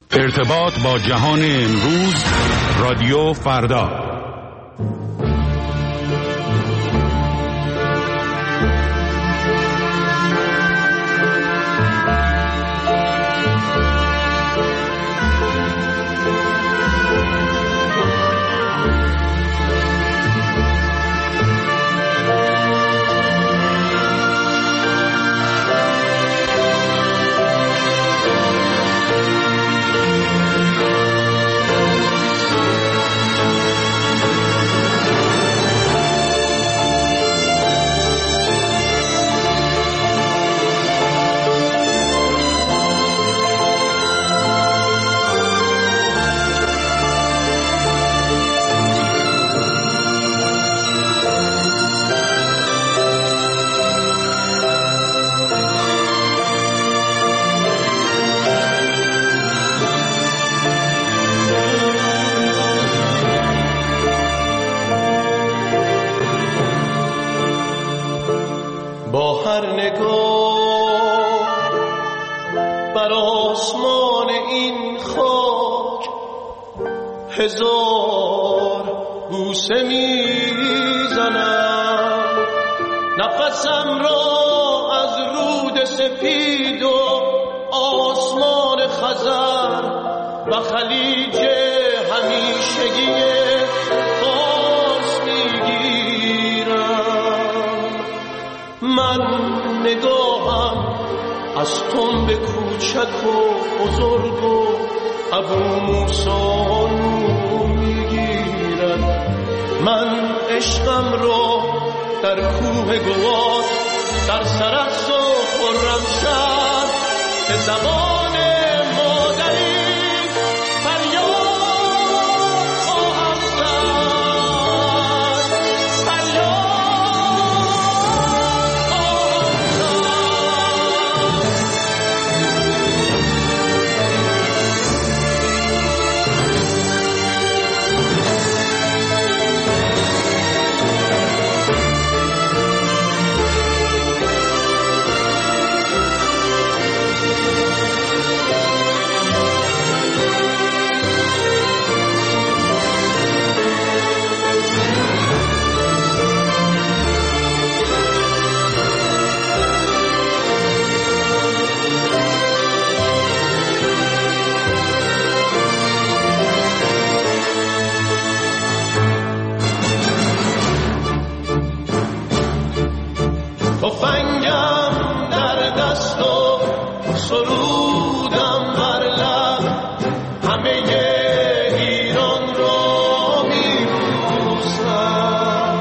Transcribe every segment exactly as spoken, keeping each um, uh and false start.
ارتباط با جهان امروز، رادیو فردا. هزار بوسه میزنم، نفسم را از رود سپید و آسمان خزر و خلیج همیشگی فارس میگیرم. من نگاهم از تنب کوچک و بزرگ و ابو موسی میگیرد. من عشقم رو در کوه گواد، در سرخس و خرمشهر به زبان مادری فریاد خواهم زد، فریاد خواهم تفنگم در دست و سرودم بر لب، همه ایران را میبوسم.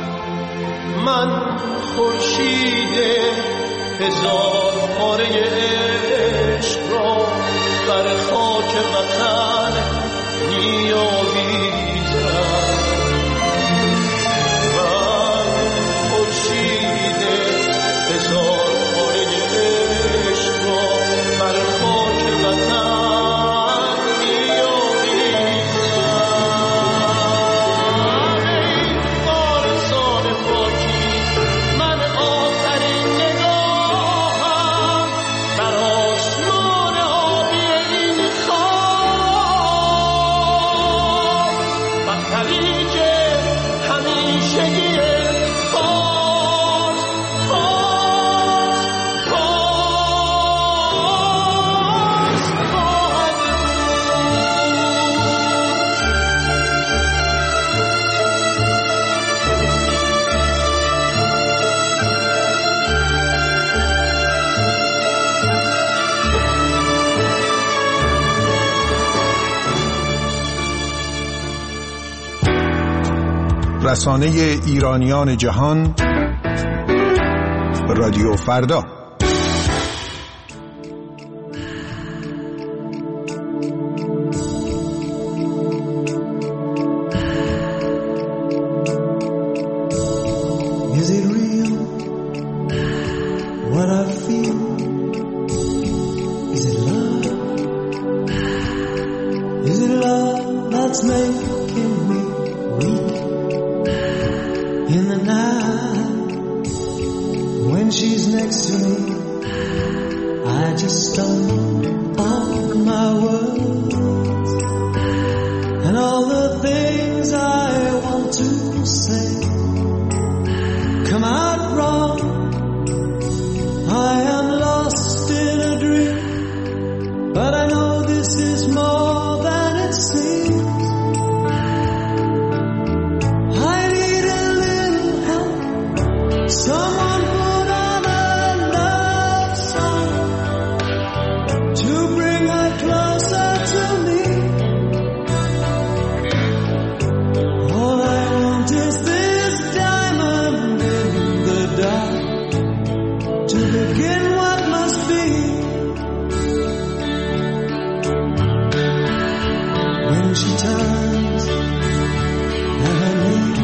من خورشید هزار پاره عشق را بر خاک وطن میآویزم. من خورشید هزار پاره عشق را بر خاک وطن میآویزم. ای وارثان پاکی، من آخرین نگاهم در آسمان آبی این خاک و خلیج همیشگی رسانه ایرانیان جهان، رادیو فردا. Is it real what I feel? Is it love? Is it love that's making me weak in the night? When she's next to me, I just stop on my world. but I know this is more than it seems. I need a little help. Someone put on a love song to bring her closer to me. All I want is this diamond in the dark to begin what must be. When she turns and her knee,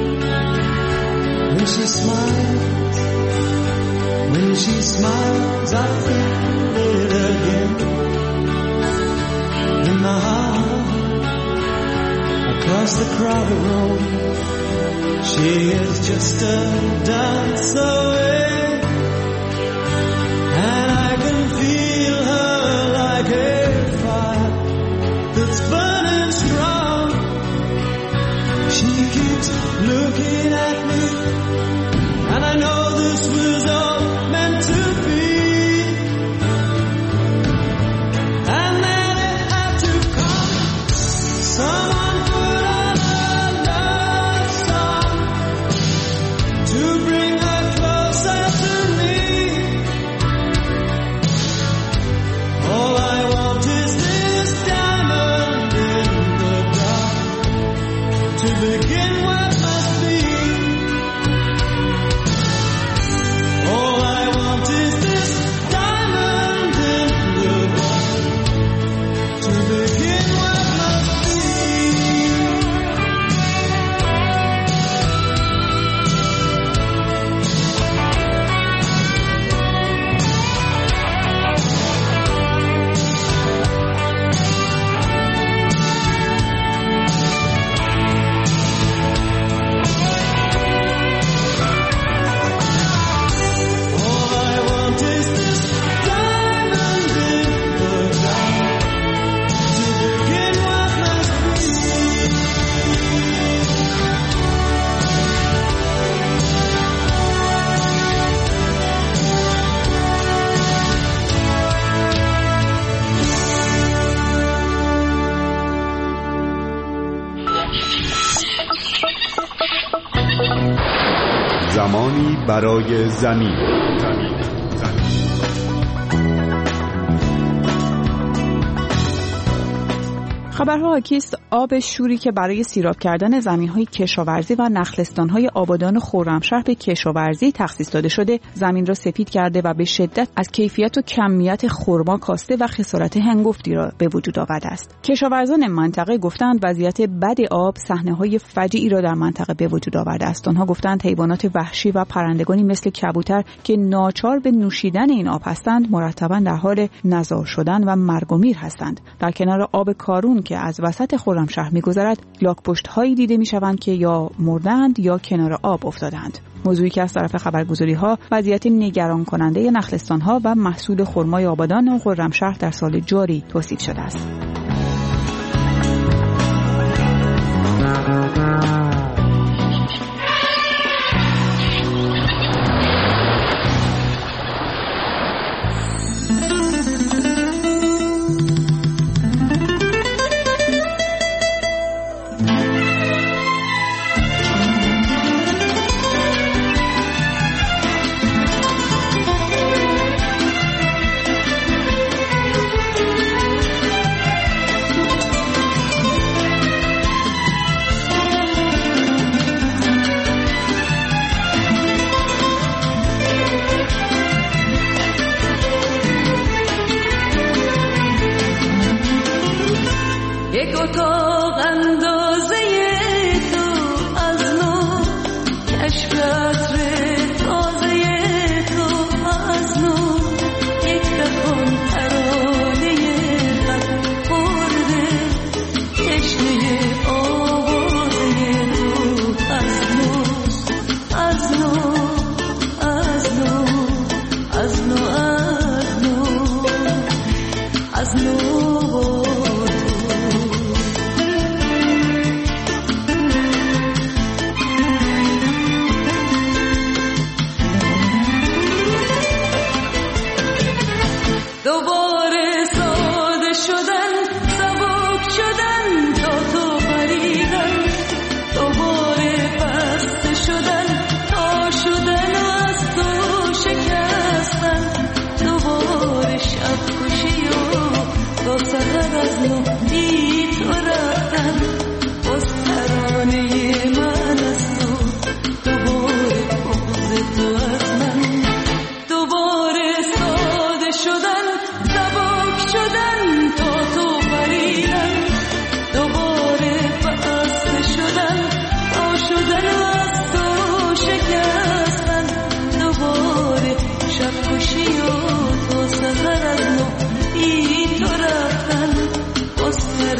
when she smiles, when she smiles, I feel it again in my heart. Across the crowded road, she is just a dance away, and I can feel her like a fire that's burning strong. She keeps looking at me, and I know this was all meant to be. And then it had to come. Someone put on a love song to bring her closer to me. All I want is this diamond in the dark to begin what must be. All I want is this diamond in the dark to begin what must be. All I want is this diamond in the dark to begin what must be. زمانی برای زمین. خبرها حاکی است آب شوری که برای سیراب کردن زمین‌های کشاورزی و نخلستان‌های آبادان خرمشهر به کشاورزی تخصیص داده شده، زمین را سپید کرده و به شدت از کیفیت و کمیت خرما کاسته و خسارت هنگفتی را به وجود آورده است. کشاورزان منطقه گفتند وضعیت بد آب صحنه‌های فجیعی را در منطقه به وجود آورده است. آنها گفتند حیوانات وحشی و پرندگانی مثل کبوتر که ناچار به نوشیدن این آب هستند، مرتباً در حال نزار شدن و مرگ و میر هستند. در کنار آب کارون که از وسط خرمشهر می‌گذرد، لاک‌پشت‌هایی دیده می‌شوند که یا مردند یا کنار آب افتادند. موضوعی که از طرف خبرگزاری‌ها وضعیت نگران کننده نخلستان‌ها و محصول خرمای آبادان و خرمشهر در سال جاری توصیف شده است. دوباره سال کشی و تو سفر از نو بی تو رفتن واسه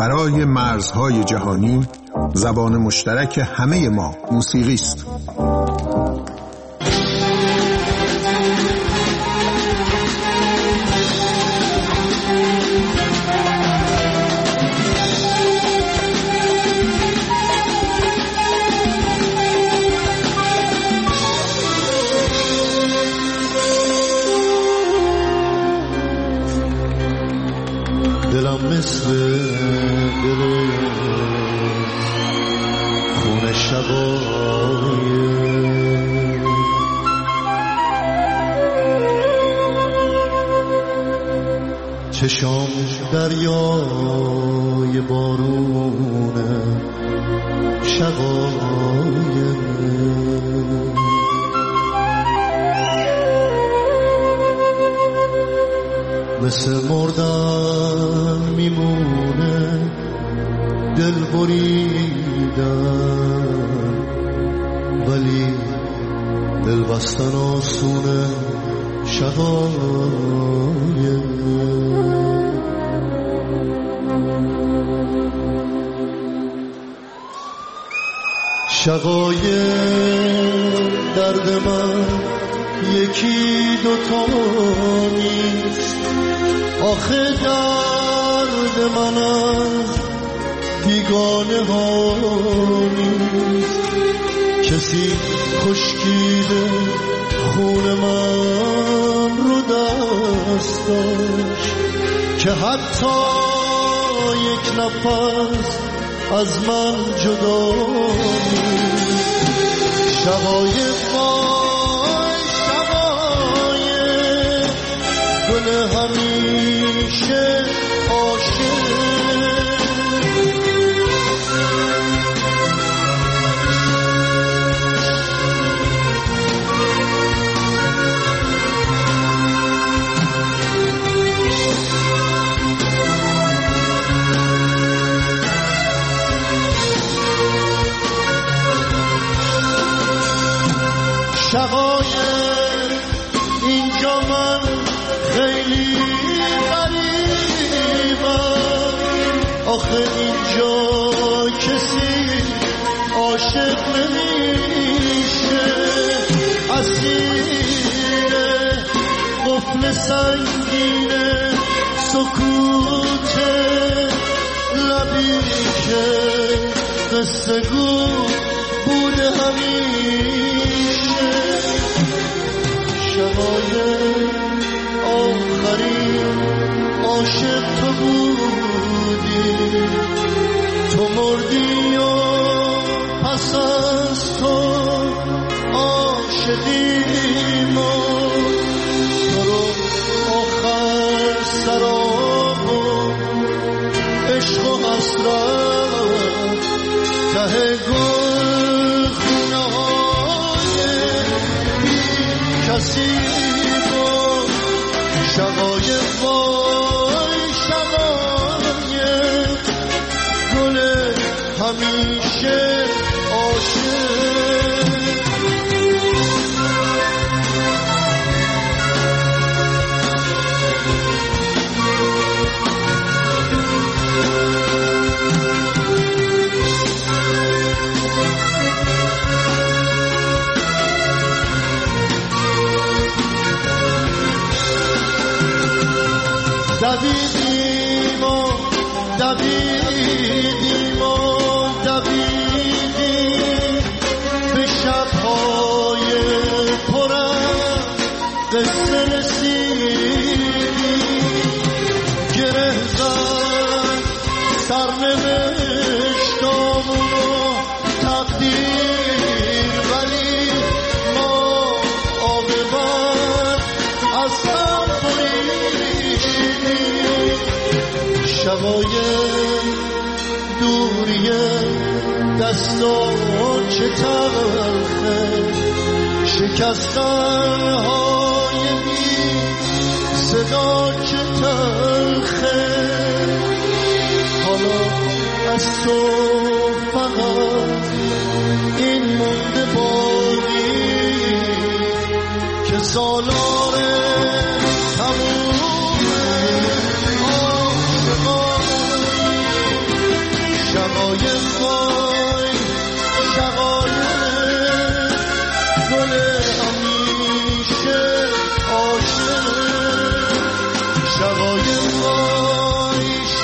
برای مرزهای جهانی زبان مشترک همه ما موسیقی است. دلم مثل دل خون شبای چشام دریای بارونه شبای مثل مردن میمونه دل بریدن ولی دل بستن آسونه شقایق شقایق درد من یکی دوتا نیست آخه درد من از بیگانه ها نیست کسی خشکیده خون من رو دست داشت که حتی یک نفس از من جدا نیست شقایق وای شقایق گل همیشه عاشق شقایق اینجا من خیلی غریبم آخه اینجا کسی عاشق نمیشه اسیر قفل سنگین سکوت لبی که قصه گو بوده همیشه شقایق آخرین عاشق تو بودی تو مردی و پس از تو عاشقی ما تو رو آخر سراب و عشق و حسرت ته گل خونه های بی کسی شقایق وای شقایق گل همیشه عاشق دویدیم و دویدیم و دویدیم به شبهای پرم قصه رسیدیم گره زد سرنوشتامون و تقدیر ولی ما عاقبت از هم شقایق دوریه دستان چه تلخه شکستن های بی صدا چه تلخه حالا از تو فقط این مونده باقی که سالار تموم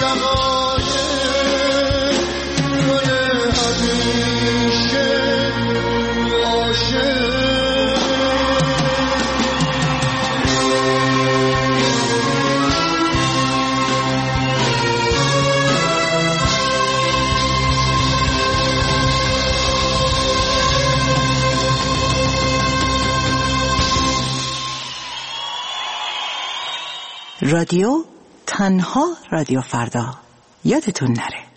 رادیو تنها رادیو فردا، یادتون نره.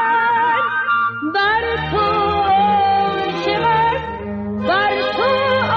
بر تو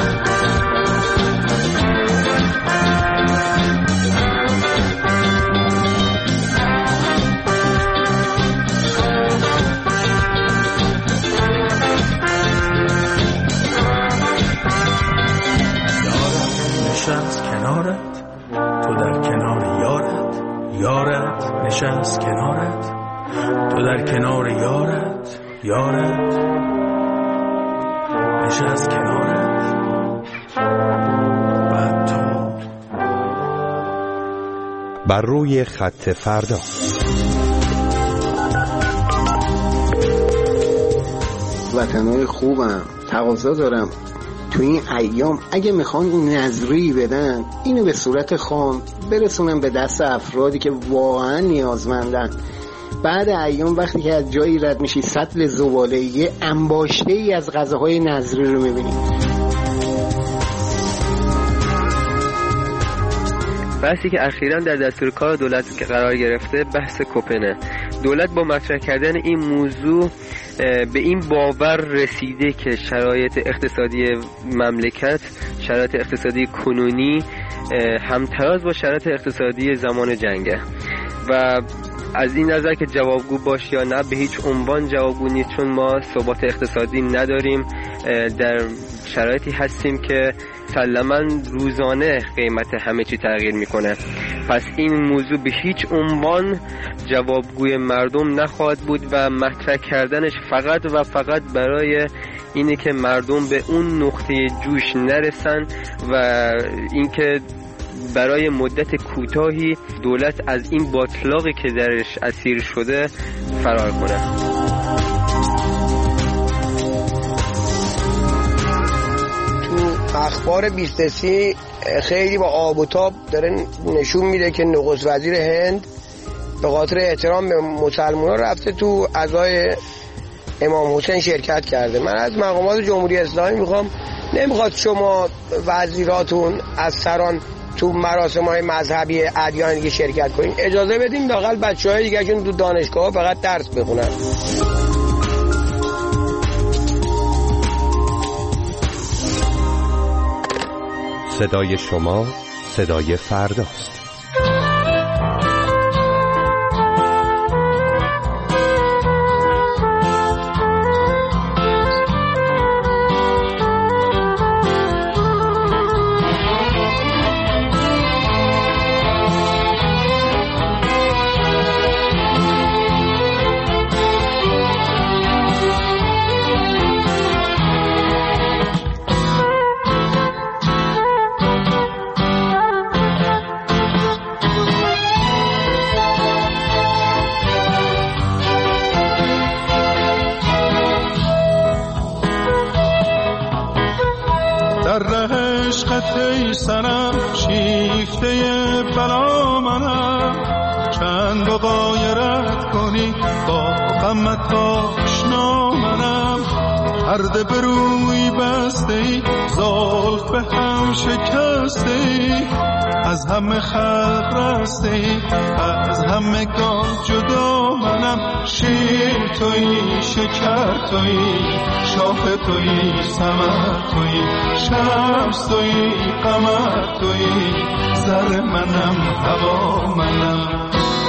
نشست کنارت، تو در کنار یارت، یارت نشست کنارت، تو در کنار یارت، یارت نشست کنارت. بعد تو بر روی خط فردا. وطنهای خوبم، تقاضا دارم تو این ایام اگه میخوان نظری بدن اینو به صورت خام برسونن به دست افرادی که واقعا نیازمندن. بعد ایام وقتی که از جایی رد میشی سطل زباله یه انباشته ای از غذاهای نظری رو میبینی. بحثی که اخیراً در دستور کار دولت قرار گرفته بحث کوپنه. دولت با مطرح کردن این موضوع به این باور رسیده که شرایط اقتصادی مملکت، شرایط اقتصادی کنونی همتراز با شرایط اقتصادی زمان جنگه و از این نظر که جوابگو باش یا نه به هیچ عنوان جوابگو نیست، چون ما ثبات اقتصادی نداریم، در شرایطی هستیم که مسلماً روزانه قیمت همه چی تغییر میکنه. پس این موضوع به هیچ عنوان جوابگوی مردم نخواهد بود و مطرح کردنش فقط و فقط برای اینه که مردم به اون نقطه جوش نرسن و اینکه برای مدت کوتاهی دولت از این باطلاقی که درش اسیر شده فرار کنه. تو اخبار بیست سی خیلی با آب و تاب داره نشون میده که نخست وزیر هند به خاطر احترام به مسلمان‌ها رفته تو عزای امام حسین شرکت کرده. من از مقامات جمهوری اسلامی میخوام، نمیخواد شما وزیراتون از سران تو مراسم‌های مذهبی ادیان دیگه شرکت کنین، اجازه بدیم لااقل بچه‌های دیگه چون تو دانشگاه فقط درس بخونن. صدای شما صدای فرداست. سرم شیفته بلا منم، چند با غایرت کنی با غمت آشنا منم، پرده به روی بسته ای زلف به هم شکسته ای، از همه خلق رسته ای از همه گان جدا منم، شیر تویی شکر تویی شاه تویی ثمر تویی شمس تویی قمر تویی زر منم هوا منم.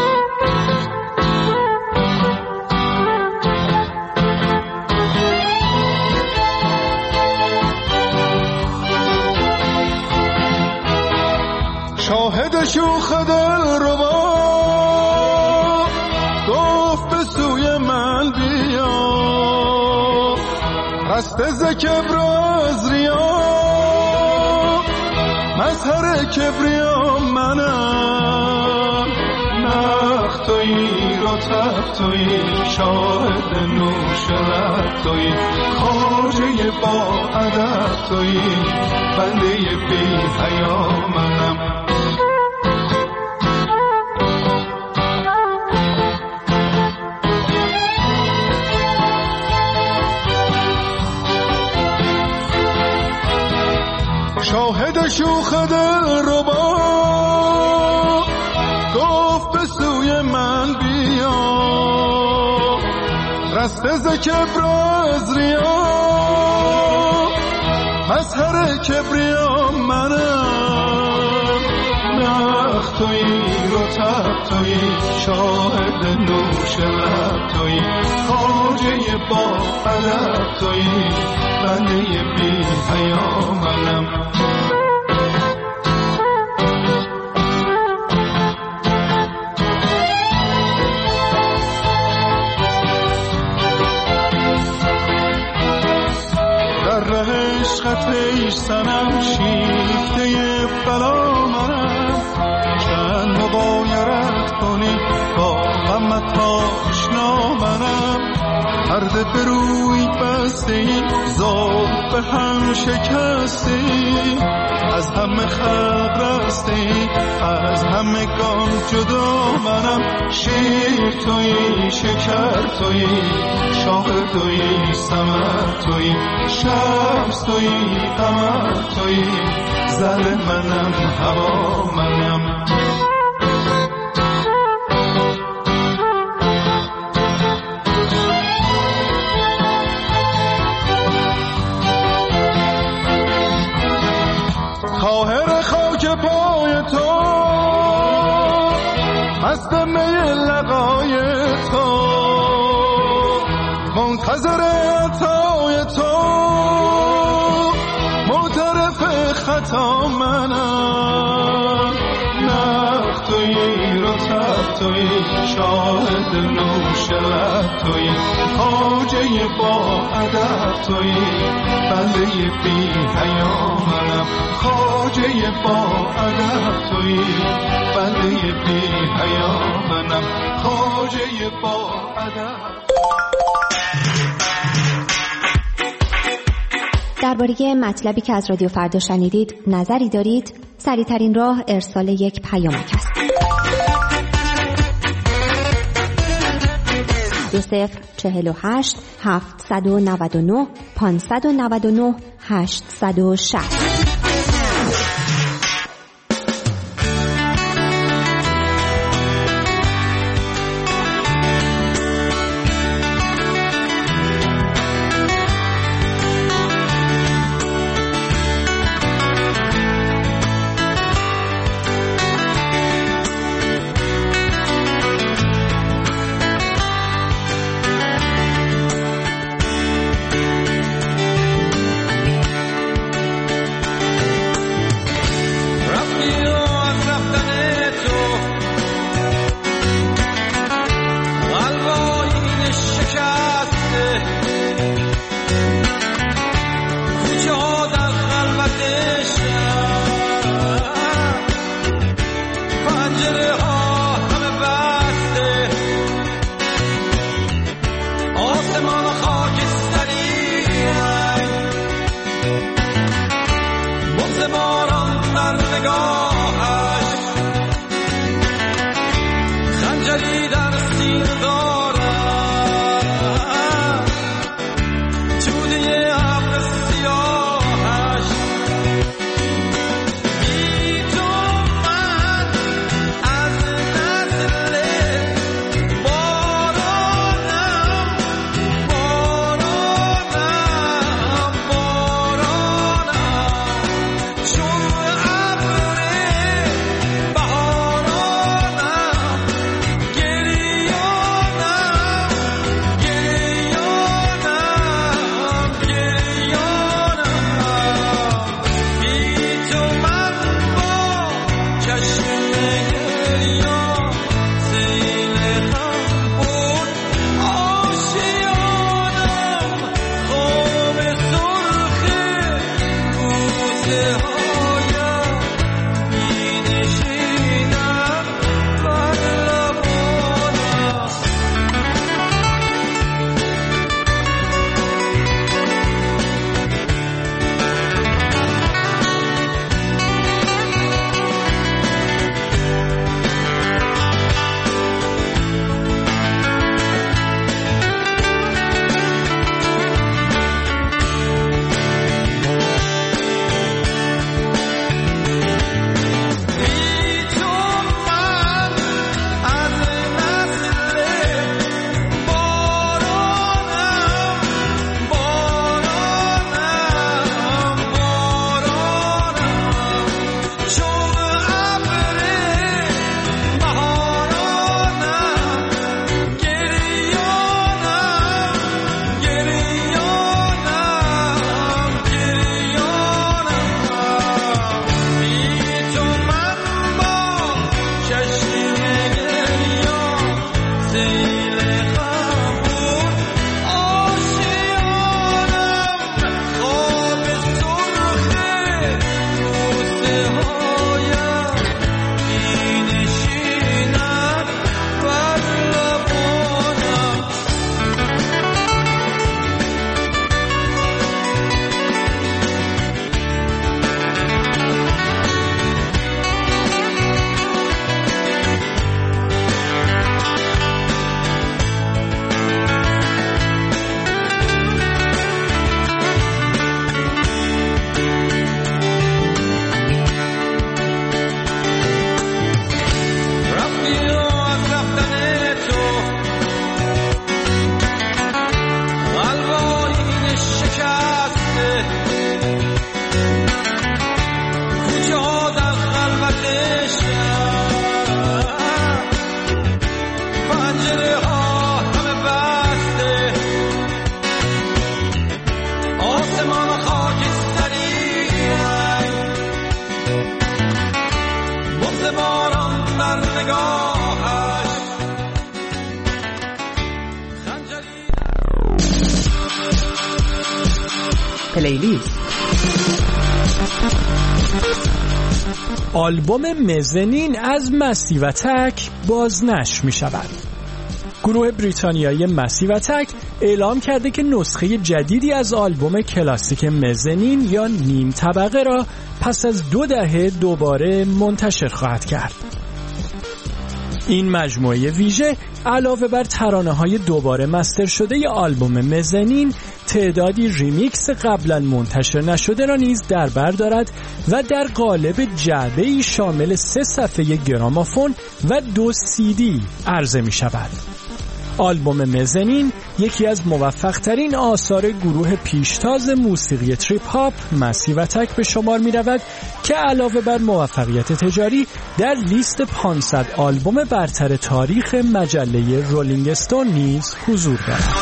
شاهد شوخ دل ربا گفت به سوی من بیا، رسته ز کبر از ریا مظهر کبریا منم، نخ تویی رطب تویی شاهد نوش لب تویی خواجه با ادب تویی بنده بی حیا منم. شاهد شوخ دل ربا گفت به سوی من بیا، رسته ز کبر از ریا مظهر کبریا منم، نخ تویی رطب تویی شاهد نوش لب تویی خواجه با ادب تویی بنده بی حیا منم. منم، شیفته بلا منم. چند مغایرت کنی با غمت آشنا منم. پرده به روی بسته ای، ذوق به هم شکسته ای. از همه خلق رسته ای، از همه گام جدا منم. شیر تویی، شکر تویی، شاه تویی، ثمر تویی، شمس تویی، قمر تویی. زل منم، هوا منم. خواهر خاک پای تو، مست می لقای تو، منتظر عطای تو، معترف خطا منم. نخ تویی، رطب تویی، شاهد نوش لب تویی، خواجه با ادب تویی، بنده بی حیا منم. خواجه با ادب تویی، بنده بی حیا منم. خواجه با ادب. درباره مطلبی که از رادیو فردا شنیدید نظری دارید؟ سریع‌ترین راه ارسال یک پیامک است. دو صفر چهل و هشت هفتصد و نود و نه پانصد و نود و نه هشتصد و شصت. خیلی. آلبوم مزنین از مسیو اتک بازنشر می شود. گروه بریتانیایی مسیو اتک اعلام کرده که نسخه جدیدی از آلبوم کلاسیک مزنین یا نیم طبقه را پس از دو دهه دوباره منتشر خواهد کرد. این مجموعه ویژه علاوه بر ترانه‌های دوباره مستر شده ی آلبوم مزنین، تعدادی ریمیکس قبلا منتشر نشده را نیز در بر دارد و در قالب جعبه‌ای شامل سه صفحه گرامافون و دو سی دی عرضه می شود. آلبوم مزنین یکی از موفق‌ترین آثار گروه پیشتاز موسیقی تریپ هاپ مسیو اتک به شمار می رود که علاوه بر موفقیت تجاری در لیست پانصد آلبوم برتر تاریخ مجله رولینگ استون نیز حضور دارد.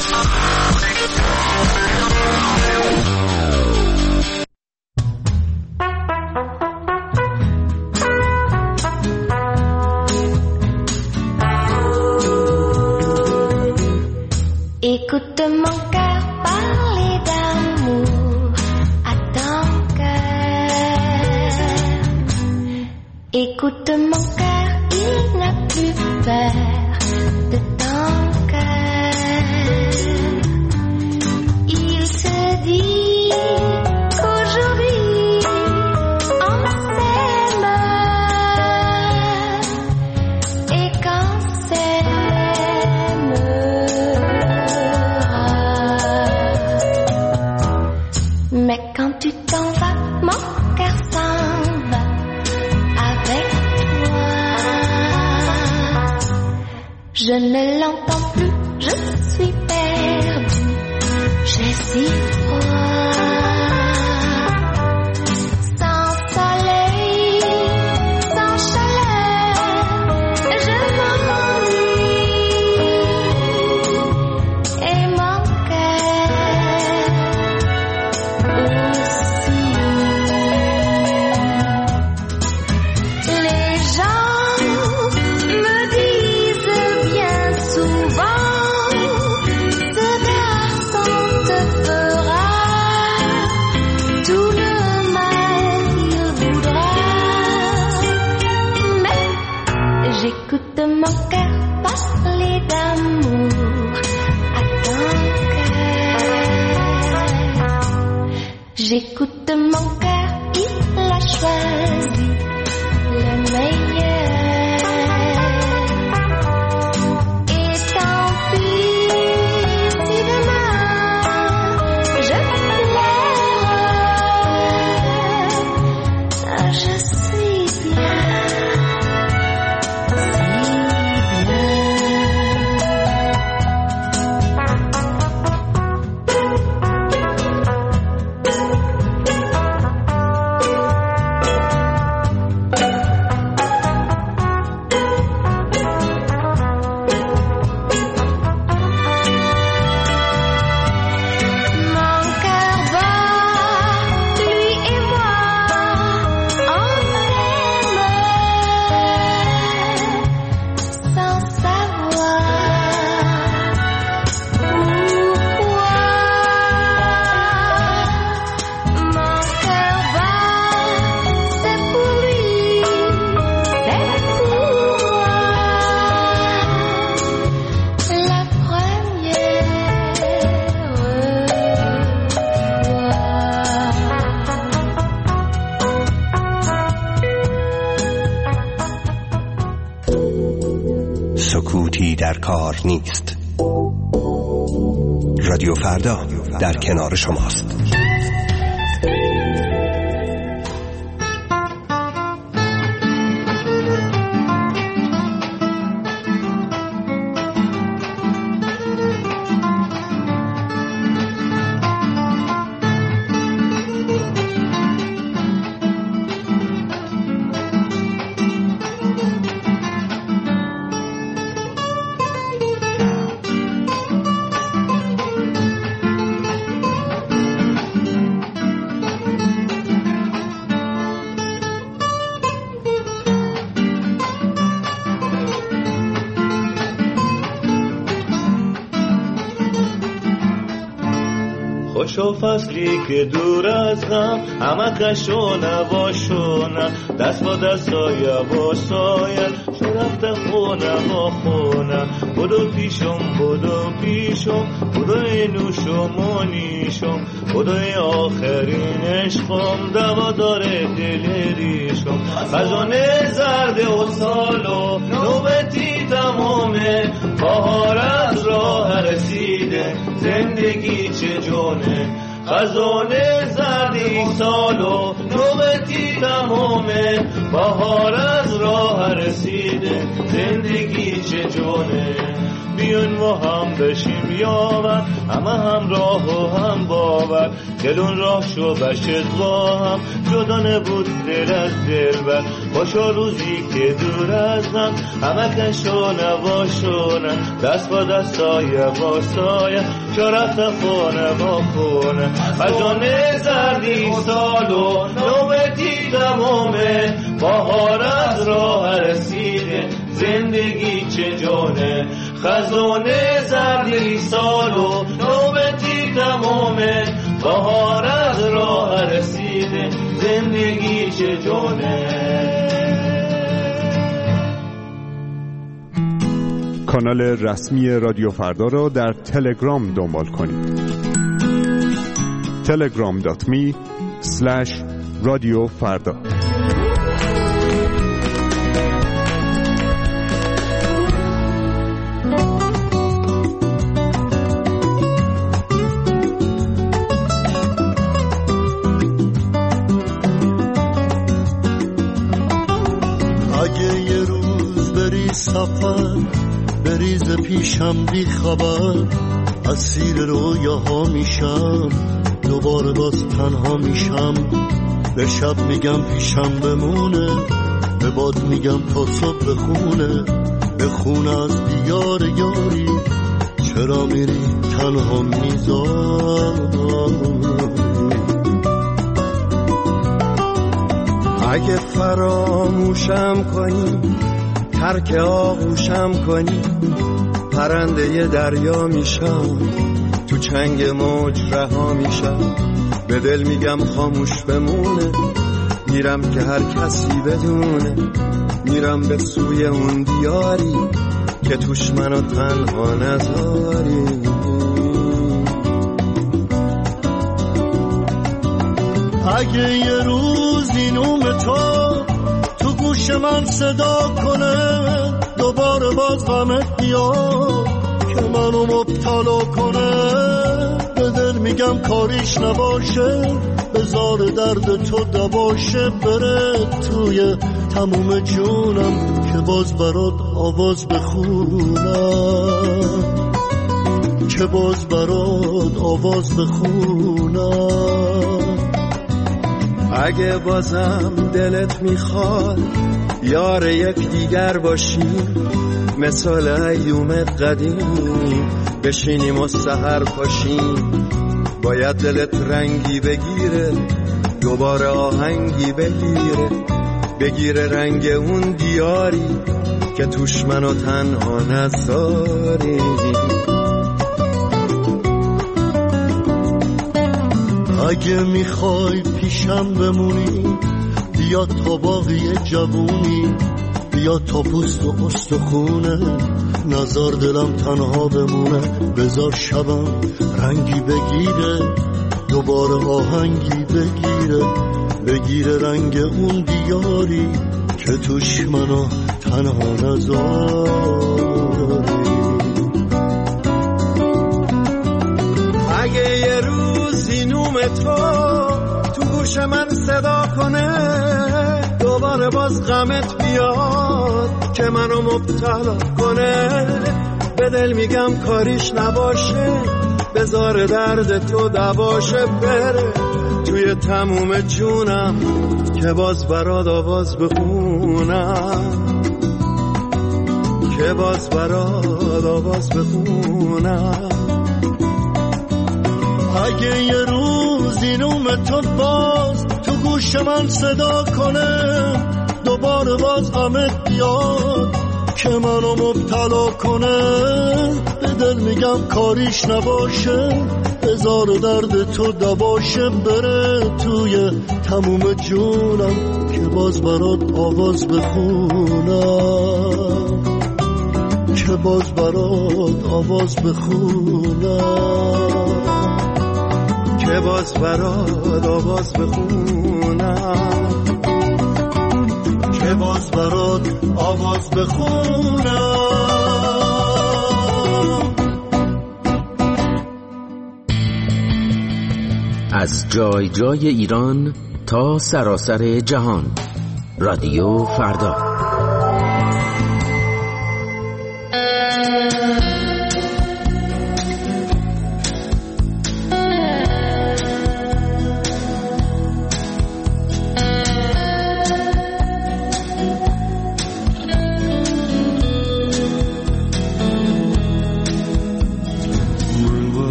Écoute mon cœur parler d'amour à ton cœur. Écoute mon cœur, il n'a plus peur de ton cœur. Il se dit qu'aujourd'hui on s'aime et qu'on s'aime. Mais quand tu t'en vas, mon cœur s'en va avec toi. Je ne l'entends plus, je suis perdue, j'ai si froid. Sans soleil, sans chaleur, je m'ennuie. Et mon cœur aussi. Les gens me disent bien souvent, ce garçon te fera tout le mal qu'il voudra. Mais j'écoute mon cœur parler d'amour à ton cœur. J'écoute mon cœur, il a choisi le meilleur. Et tant pis si demain je pleure, je suis bien, سکوتی در کار نیست. رادیو فردا در کنار شماست. خوشو فصلی که دور از غم همه کشو نباشونه دست با دست سایه با سایه شرفت خونه با خونه بدو پیشم بدو پیشم بدوی نوشم و نیشم بدوی آخرین عشقم دوا داره دل ریشم خزانه زرد و سالو نوبتی تمامه بهار از راه رسیده زندگی چه جونه خزانه زردی سالو نوبتی تمامه بهار از راه رسیده زندگی چه جونه بیان و هم بشیم یاور همه هم راه و هم باور دلون راه شو بشت با هم جدا نبود دل از دل بر باشا روزی که دور از هم همه کشو نباشونه دست با دست سایه با سایه شرفت خونه با خونه خزانه زردی سالو نوبتی تمامه بهار از راه رسیده زندگی چه جونه خزانه زردی سالو نوبتی تمامه بهار از راه رسیده زندگی چه جونه. کانال رسمی رادیو فردا را در تلگرام دنبال کنید. تلگرام دات می اسلش رادیو فردا. اگه یه روز بری سفر بریز پیشم بی خبر اسیر رویاها میشم دوباره باز تنها میشم به شب میگم پیشم بمونه به باد میگم تا صبح بخونه بخونه از دیار یاری چرا میری تنها میذاری اگه فراموشم کنی ترک آغوشم کنی پرنده دریا میشم تو چنگ موج رها میشم به دل میگم خاموش بمونه میرم که هر کسی بدونه میرم به سوی اون دیاری که توش منو تنها نذاری اگه یه روز این نوم تو تو گوش من صدا کنه دوباره باز غمت بیاد که منو مبتلا کنه به دل میگم کاریش نباشه بذار درد تو دواشه بره توی تموم جونم که باز برات آواز بخونم که باز برات آواز بخونم اگه بازم دلت میخواد یار یک دیگر باشیم مثال ایوم قدیم بشینیم و سحر پاشیم باید دلت رنگی بگیره دوباره آهنگی بگیره بگیره رنگ اون دیاری که توش منو تنها نذاری اگه میخوای پیشم بمونی بیا تا باقی جوونی بیا تا پوست و استخونه نزار دلم تنها بمونه بذار شبم رنگی بگیره دوباره آهنگی بگیره بگیره رنگ اون دیاری که توش منو تنها نذاری اگه یه روزی نوم تو تو گوش من صدا کنه دوباره باز غمت بیاد که منو مبتلا کنه به دل میگم کاریش نباشه بذار درد تو دواشه بره توی تموم جونم که باز برات آواز بخونم که باز برات آواز بخونم اگه یه روز این نوم تو باز تو گوش من صدا کنه دوباره باز غمت بیاد که منو مبتلا کنه به دل میگم کاریش نباشه، بذار درد تو دباشه بره توی تموم جونم که باز برات آواز بخونم، که باز برات آواز بخونم، که باز برات آواز بخونم، که باز برات آواز بخونم. از جای جای ایران تا سراسر جهان، رادیو فردا.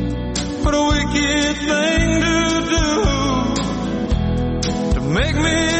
What a wicked thing to do, to make me